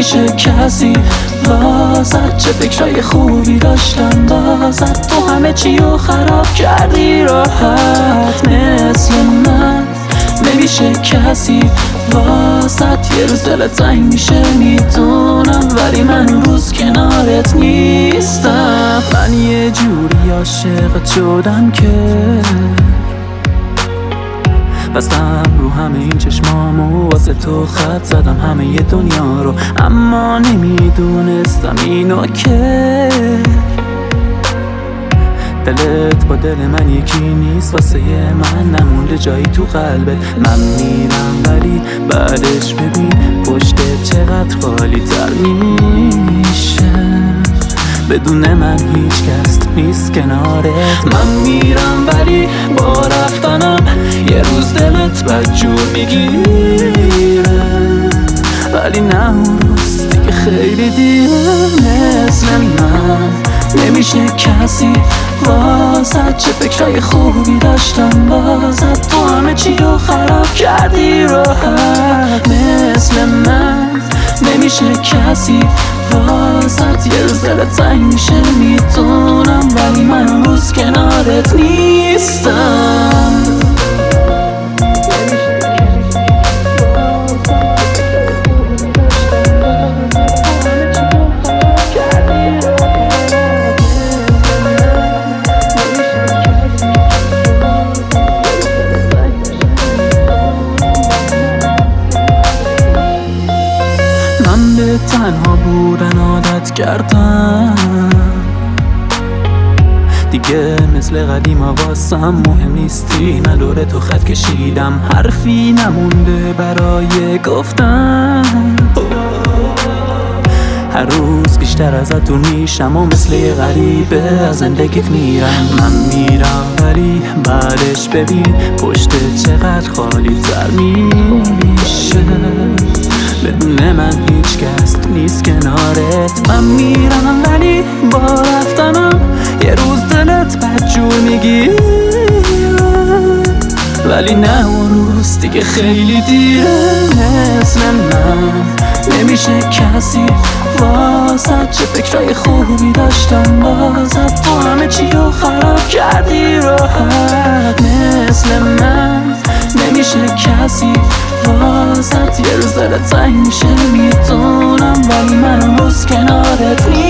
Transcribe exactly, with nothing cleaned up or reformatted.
نمیشه کسی واسد. چه فکرای خوبی داشتم واسد، تو همه چی رو خراب کردی راحت مثل من. نمیشه کسی واسد، یه روز دلت تنگ میشه میدونم، ولی من اون روز کنارت نیستم. من یه جوری عاشقت شدم که بستم رو همه این چشمامو، واسه تو خط زدم همه ی دنیا رو، اما نمیدونستم اینو که دلت با دل من یکی نیست. واسه من نمونده جایی تو قلبت. من میرم ولی بعدش ببین پشتت چقدر خالی تر میشه، بدون من هیچ کس نیست کنارت. من میرم ولی با رفتنم یه روز دلت بدجور میگیره، ولی نه اون روز دیگه خیلی دیره مثل من. نمیشه کسی واسد، چه فکرای خوبی داشتم واسد، تو همه چی رو خراب کردی راحت مثل من. نمیشه کسی واسد، یه روز دلت تنگ میشه میدونم، ولی من اون روز کنارت نیستم. من به تنها بودن عادت کردم دیگه، مثل قدیم واسم مهم نیستی، من دور تو خط کشیدم، حرفی نمونده برای گفتن. هر روز بیشتر ازت دور میشم و مثل یه غریبه از زندگیت میرم. من میرم ولی بعدش ببین پشتت چقدر خالی تر میشه، بدون من هیچ کس نیست کنارت. من میرم ولی با رفتنم یه روز دلت بدجور میگیره، ولی نه اون روز دیگه خیلی دیره مثل من. نمیشه کسی واسد، چه فکرای خوبی داشتم واسد، تو همه چی رو خراب کردی راحت مثل من. نمیشه کسی واسد، یه روز دلت تنگ میشه میدونم، ولی من اون روز کنارت نیستم.